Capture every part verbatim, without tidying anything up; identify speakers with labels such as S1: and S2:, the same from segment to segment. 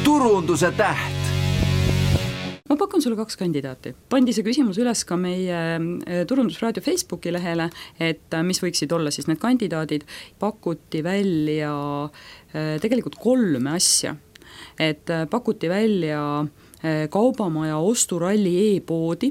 S1: turunduse täht.
S2: Ma pakun sulle kaks kandidaati. Pandi see küsimus üles ka meie Turundusraadio Facebooki lehele, et mis võiksid olla siis need kandidaadid. Pakuti välja tegelikult kolme asja. Et pakuti välja kaubamaja osturalli e-poodi,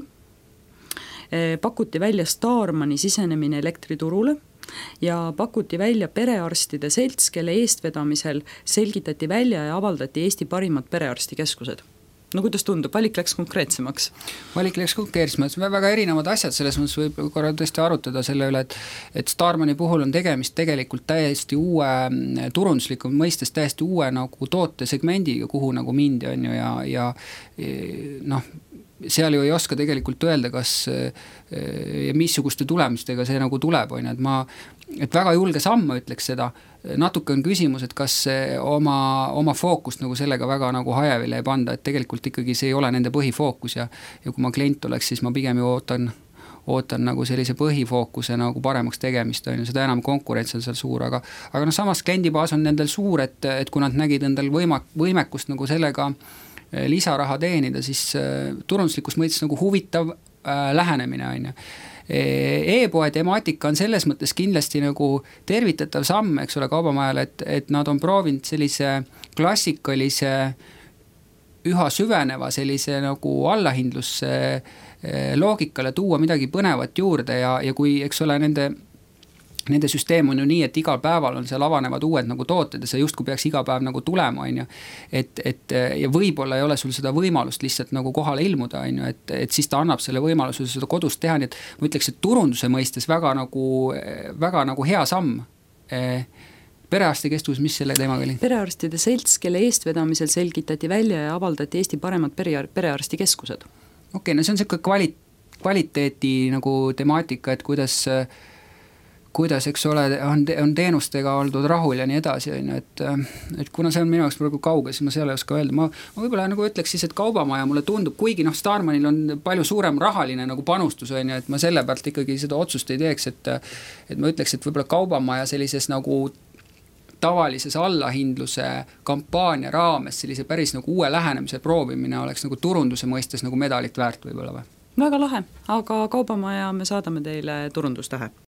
S2: pakuti välja Starmani sisenemine elektriturule ja pakuti välja perearstide selts, kelle eestvedamisel selgitati välja ja avaldati Eesti parimad perearstikeskused. No kuidas tundub, valik läks konkreetsemaks?
S3: Valik läks konkreetsemaks, väga erinevad asjad, selles mõttes võib korra tõesti arutada selle üle, et, et Starmani puhul on tegemist tegelikult täiesti uue turundusliku mõistes täiesti uue nagu tootesegmendiga, kuhu nagu mindi on ju ja, ja noh, seal ju ei oska tegelikult öelda, kas ja missuguste tulemustega see nagu tuleb, on, et ma et väga julge samm ütleks seda, natuke on küsimus, et kas oma, oma fookust nagu sellega väga nagu hajavile ei panda, et tegelikult ikkagi see ei ole nende põhifookus ja, ja kui ma klient oleks, siis ma pigem ju ootan, ootan nagu sellise põhifookuse nagu paremaks tegemist, on ju, seda enam konkurents on seal suur, aga, aga no samas kliendibaas on nendel suur, et, et kui nad nägid endal võima, võimekust nagu sellega lisaraha teenida, siis turunduslikus mõistes nagu huvitav äh, lähenemine on ju. E-poe temaatika on selles mõttes kindlasti nagu tervitatav samm, eks ole, kaubamajal, et, et nad on proovinud sellise klassikalise üha süveneva sellise nagu allahindlusse loogikale tuua midagi põnevat juurde ja, ja kui, eks ole, nende Nende süsteem on ju nii, et igal päeval on seal avanevad uued nagu tooted ja see justkui peaks iga päev nagu tulema, on ju. Et, et, ja võib-olla ei ole sul seda võimalust lihtsalt nagu kohale ilmuda, on ju, et, et siis ta annab selle võimaluse seda kodust teha, nii et ma ütleks, et turunduse mõistes väga nagu, väga nagu hea samm. Perearstikeskus, mis selle teemaga oli?
S2: Perearstide selts, kelle eestvedamisel selgitati välja ja avaldati Eesti paremad perearstikeskused.
S3: Okei, okay, no see on selline kvali- kvaliteeti nagu temaatika, et kuidas kuidas, eks ole, on, on teenustega oldud rahul ja nii edasi, et, et kuna see on minu jaoks praegu kauge, siis ma seal ei oska öelda. Ma, ma võib-olla nagu ütleks siis, et kaubamaja mulle tundub, kuigi noh, Starmanil on palju suurem rahaline nagu panustus, on ju, et ma selle pealt ikkagi seda otsust ei teeks, et, et ma ütleks, et võib-olla kaubamaja sellises nagu tavalises allahindluse kampaania raames sellise päris nagu uue lähenemise proovimine oleks nagu turunduse mõistes nagu medalit väärt võib-olla või?
S2: Väga lahe, aga kaubamaja me saadame teile turundustähe.